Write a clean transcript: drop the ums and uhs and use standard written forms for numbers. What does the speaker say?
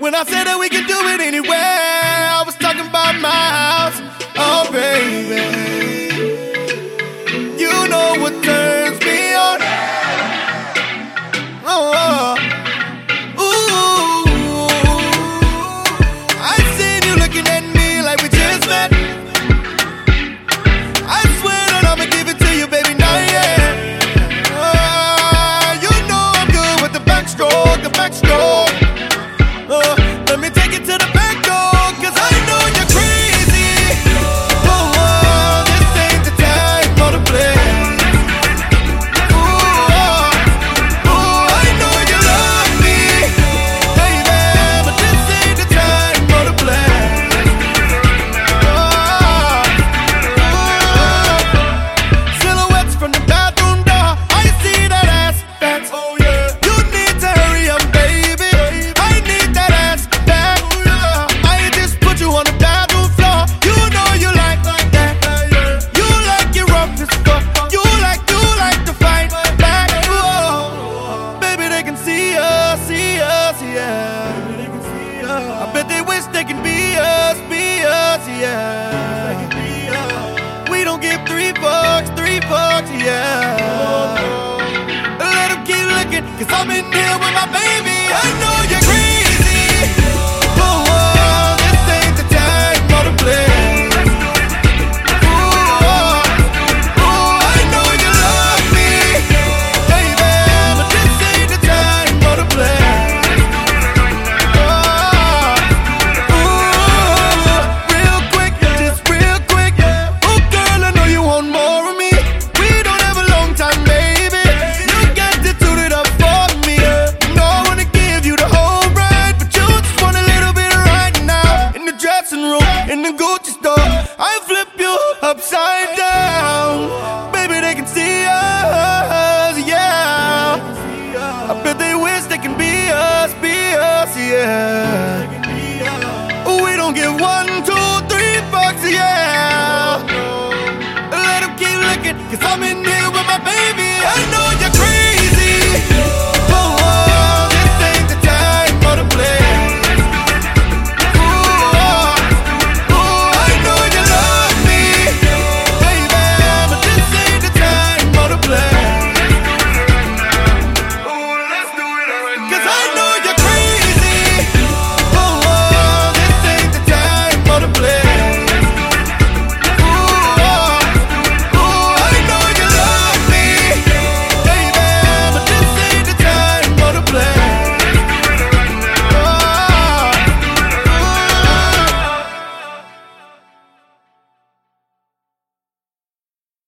When I said that we can do it anywhere, I was talking about my house. Oh, baby, you know what turns me on. Oh, ooh, I seen you looking at me like we just met. I swear that I'ma give it to you, baby, not yet. You know I'm good with the backstroke, the backstroke. Let me take it to the back door, 'cause I know you're crazy. This ain't the time for the play. I know you love me, baby, but this ain't the time for the play. Silhouettes from the bathroom door, I see that ass, that's, oh yeah. You need to hurry up, baby, I need that ass back. I just put you on the bathroom floor, you know you like that. You like it rough as fuck, you like to fight back. Baby, they can see us, yeah. I bet they wish they can be us, yeah. We don't give three fucks, yeah. Let them keep looking, 'cause I'm in here with my baby. I know you're crazy. This ain't the time for the play. I know you love me, baby, but this ain't the time for the play. Real quick, just real quick. Oh girl, I know you want more of me. We don't have a long time, baby. You got to tune it up for me. No, I wanna give you the whole ride, but you just want a little bit right now. In the dressing room, in the Gucci store, I flip you upside down. Baby, they can see us, yeah. I bet they wish they can be us, yeah. We don't give 1, 2, 3 fucks, yeah. Let them keep looking, 'cause I'm in here with my baby. I know